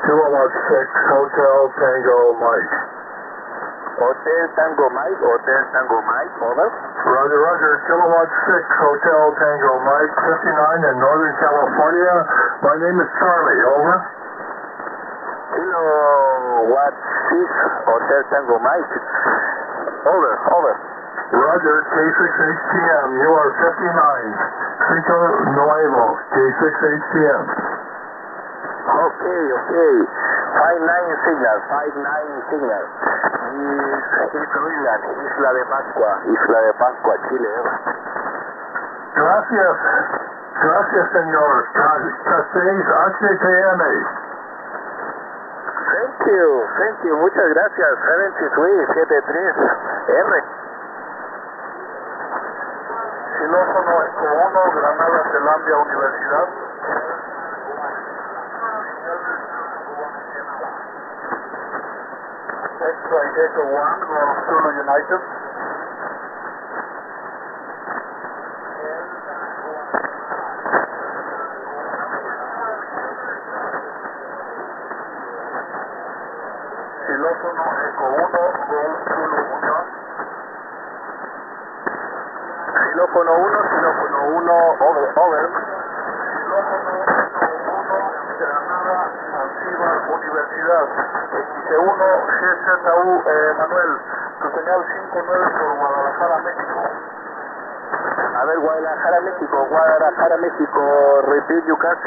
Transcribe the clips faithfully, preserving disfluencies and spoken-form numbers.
Kilowatt six, Hotel Tango Mike. Hotel Tango Mike, Hotel Tango Mike, over. Roger, Roger. Kilowatt six, Hotel Tango Mike, fifty-nine in Northern California. My name is Charlie, over. Kilowatt six, Hotel Tango Mike, over, over. Roger, K six H T M, you are fifty-nine. Cinco Nuevo, K six H T M. Okay, okay. five nine signal, five nine signal. Is Island, Isla de Pascua, Isla de Pascua, Chile. Gracias. Gracias, señor. Castells H T M. Thank you, thank you. Muchas gracias. setenta-tres setenta y tres R. Xilófono Eco uno, Granada, Zelanda, Universidad. X-Ray Echo one, Golf Zulu United. Xilófono Eco uno, Golf Zulu Unión. Xilófono uno, xilófono uno, over, over. Xilófono Eco uno, Granada, Zanzíbar, Universidad. X uno, G Z U, eh, Manuel. Tu señal cinco nueve por Guadalajara, México. A ver, Guadalajara, México, Guadalajara, México, repeat you casi.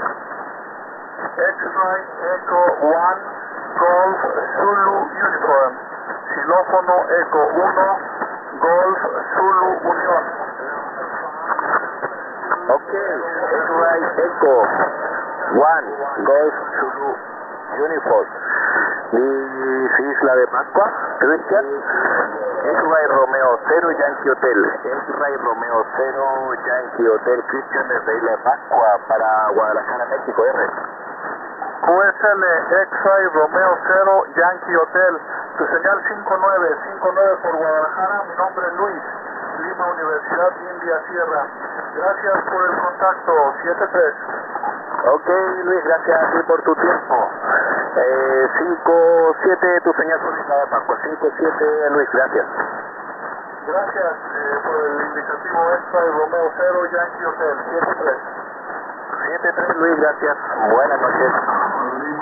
X-Ray Echo one, Golf Zulu Uniform. Xilófono Echo uno, Golf Zulu Unión. Ok, X-Ray Echo one, Golf Zulu Uniform. ¿Y Isla de Pascua? Cristian. X-Ray Romeo cero, Yankee Hotel. X-Ray Romeo cero, Yankee Hotel. Cristian desde Isla de Pascua para Guadalajara, México, R. Q S L X-Ray Romeo cero, Yankee Hotel. Tu señal cinco nueve, cinco nueve por Guadalajara. Mi nombre es Luis. Lima, Universidad India Sierra. Gracias por el contacto. siete tres. Ok, Luis, gracias a ti por tu tiempo. Eh, cinco siete, tu señal por Isla de Pascua. cinco siete, Luis, gracias. Gracias eh, por el indicativo X-Ray Romeo cero, Yankee Hotel. siete tres. siete tres, Luis, gracias. Buenas noches.